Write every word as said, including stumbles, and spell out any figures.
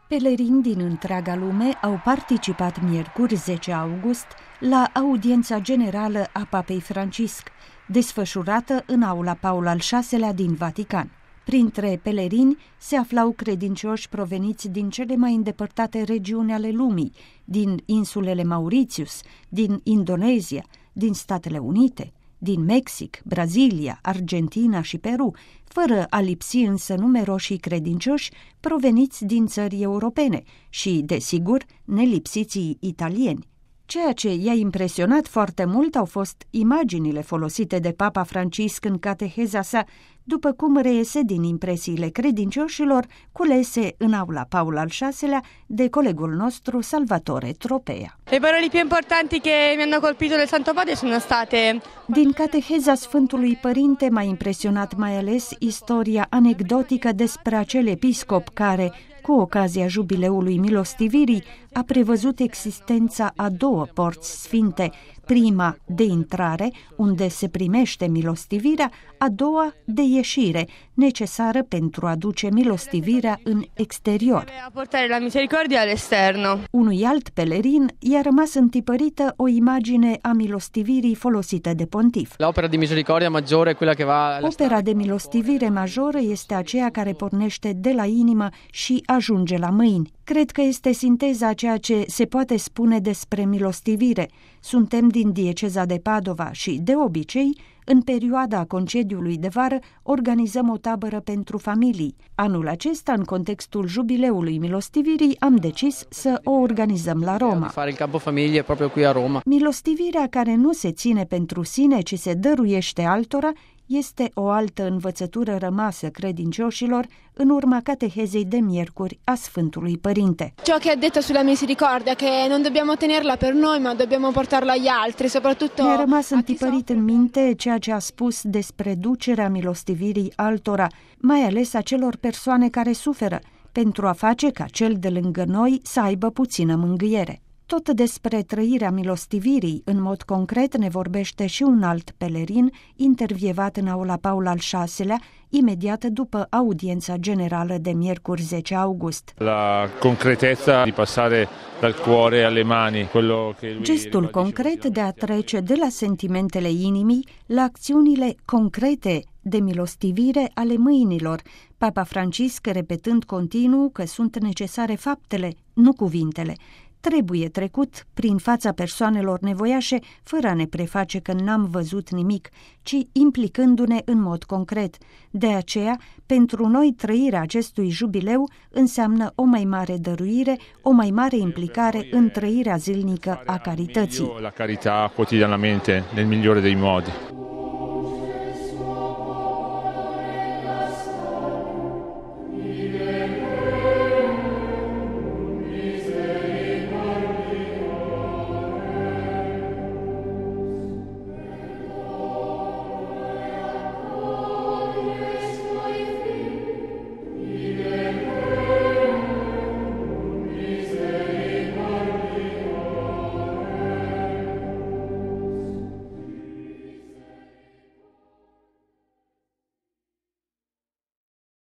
Pelerini din întreaga lume au participat miercuri zece august la audiența generală a Papei Francisc, desfășurată în aula Paul al șaselea din Vatican. Printre pelerini se aflau credincioși proveniți din cele mai îndepărtate regiuni ale lumii, din insulele Mauritius, din Indonezia, din Statele Unite, din Mexic, Brazilia, Argentina și Peru, fără a lipsi însă numeroșii credincioși proveniți din țări europene și, desigur, nelipsiții italieni. Ceea ce i-a impresionat foarte mult au fost imaginile folosite de Papa Francisc în cateheza sa, după cum reiese din impresiile credincioșilor culese în aula Paul al șaselea de colegul nostru Salvatore Tropea. Le parole più importanti che mi hanno colpito del Santo Padre sono state... Din cateheza Sfântului Părinte m-a impresionat mai ales istoria anecdotică despre acel episcop care, cu ocazia jubileului milostivirii, a prevăzut existența a două porți sfinte, prima de intrare, unde se primește milostivirea, a doua de ieșire, necesară pentru a duce milostivirea în exterior. A portare la misericordia all'esterno. Unui alt pelerin i-a rămas întipărită o imagine a milostivirii folosită de pontif. L'opera di misericordia maggiore è quella che va... Opera de milostivire majoră este aceea care pornește de la inimă și ajunge la mâini. Cred că este sinteza a ceea ce se poate spune despre milostivire. Suntem din dieceza de Padova și, de obicei, în perioada concediului de vară, organizăm o tabără pentru familii. Anul acesta, în contextul jubileului milostivirii, am decis să o organizăm la Roma. Fare il campo famiglie proprio qui a Roma. Milostivirea care nu se ține pentru sine, ci se dăruiește altora, este o altă învățătură rămasă credincioșilor în urma catehezei de miercuri a Sfântului Părinte. Ciò che ha detto sulla misericordia, che non dobbiamo tenerla per noi, ma dobbiamo portarla agli altri, soprattutto... Mi-a rămas întipărit în minte ceea ce a spus despre ducerea milostivirii altora, mai ales a celor persoane care suferă, pentru a face ca cel de lângă noi să aibă puțină mângâiere. Tot despre trăirea milostivirii, în mod concret, ne vorbește și un alt pelerin intervievat în aula Paul al șaselea, imediat după audiența generală de miercuri zece august. La concretezza di passare dal cuore alle mani, quello che lui... Gestul concret de a trece de la sentimentele inimii la acțiunile concrete de milostivire ale mâinilor, Papa Francisc repetând continuu că sunt necesare faptele, nu cuvintele. Trebuie trecut prin fața persoanelor nevoiașe fără a ne preface că n-am văzut nimic, ci implicându-ne în mod concret. De aceea, pentru noi trăirea acestui jubileu înseamnă o mai mare dăruire, o mai mare implicare în trăirea zilnică a carității. La carità quotidianamente nel migliore dei modi.